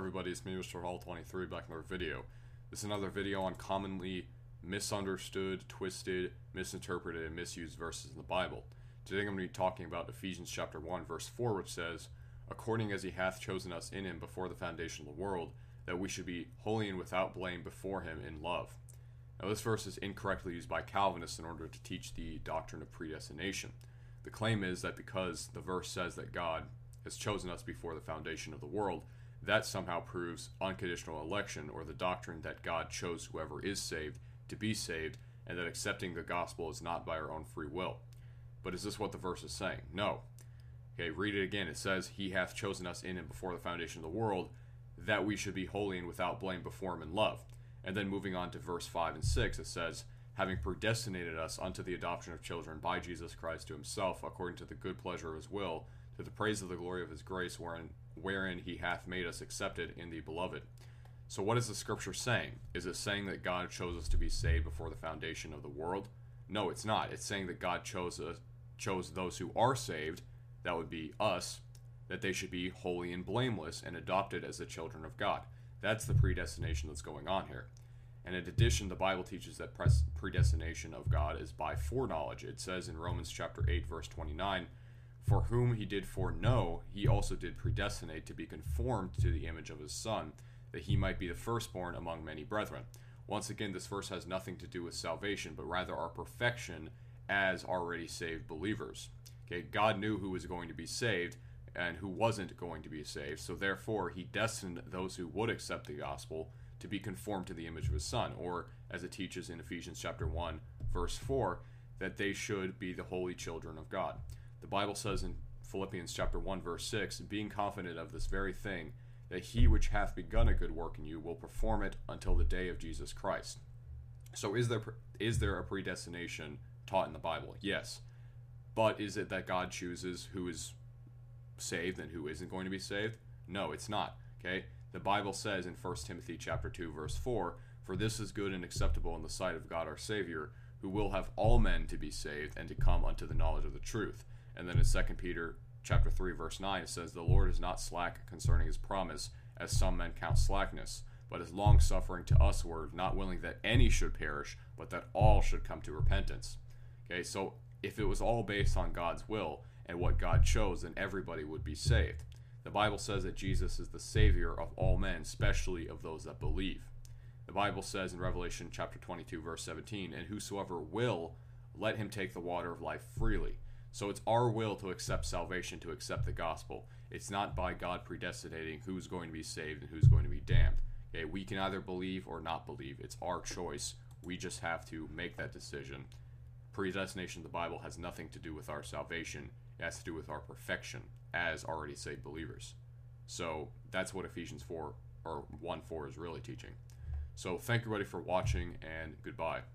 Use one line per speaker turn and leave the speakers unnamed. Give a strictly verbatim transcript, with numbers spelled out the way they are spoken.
everybody, it's me, Mister Vol twenty-three, back in another video. This is another video on commonly misunderstood, twisted, misinterpreted, and misused verses in the Bible. Today I'm going to be talking about Ephesians chapter one, verse four, which says, "According as he hath chosen us in him before the foundation of the world, that we should be holy and without blame before him in love." Now this verse is incorrectly used by Calvinists in order to teach the doctrine of predestination. The claim is that because the verse says that God has chosen us before the foundation of the world, that somehow proves unconditional election, or the doctrine that God chose whoever is saved to be saved, and that accepting the gospel is not by our own free will. But is this what the verse is saying? No. Okay, read it again. It says, "He hath chosen us in him before the foundation of the world, that we should be holy and without blame before him in love." And then moving on to verse five and six, it says, "Having predestinated us unto the adoption of children by Jesus Christ to himself, according to the good pleasure of his will, to the praise of the glory of his grace, wherein, wherein he hath made us accepted in the beloved." So what is the scripture saying? Is it saying that God chose us to be saved before the foundation of the world? No, it's not. It's saying that God chose us, chose those who are saved, that would be us, that they should be holy and blameless and adopted as the children of God. That's the predestination that's going on here. And in addition, the Bible teaches that predestination of God is by foreknowledge. It says in Romans chapter eight, verse twenty-nine, "For whom he did foreknow, he also did predestinate to be conformed to the image of his Son, that he might be the firstborn among many brethren." Once again, this verse has nothing to do with salvation, but rather our perfection as already saved believers. Okay, God knew who was going to be saved and who wasn't going to be saved, so therefore he destined those who would accept the gospel to be conformed to the image of his Son, or as it teaches in Ephesians chapter one, verse four, that they should be the holy children of God. The Bible says in Philippians chapter one, verse six, "Being confident of this very thing, that he which hath begun a good work in you will perform it until the day of Jesus Christ." So is there is there a predestination taught in the Bible? Yes. But is it that God chooses who is saved and who isn't going to be saved? No, it's not. Okay? The Bible says in First Timothy chapter two, verse four, "For this is good and acceptable in the sight of God our Savior, who will have all men to be saved and to come unto the knowledge of the truth." And then in Second Peter chapter three, verse nine, it says, "The Lord is not slack concerning his promise, as some men count slackness, but is long-suffering to usward, not willing that any should perish, but that all should come to repentance." Okay, so if it was all based on God's will and what God chose, then everybody would be saved. The Bible says that Jesus is the Savior of all men, especially of those that believe. The Bible says in Revelation chapter twenty-two, verse seventeen, "And whosoever will, let him take the water of life freely." So it's our will to accept salvation, to accept the gospel. It's not by God predestinating who's going to be saved and who's going to be damned. Okay, we can either believe or not believe. It's our choice. We just have to make that decision. Predestination of the Bible has nothing to do with our salvation. It has to do with our perfection as already saved believers. So that's what Ephesians four or one four is really teaching. So thank everybody for watching, and goodbye.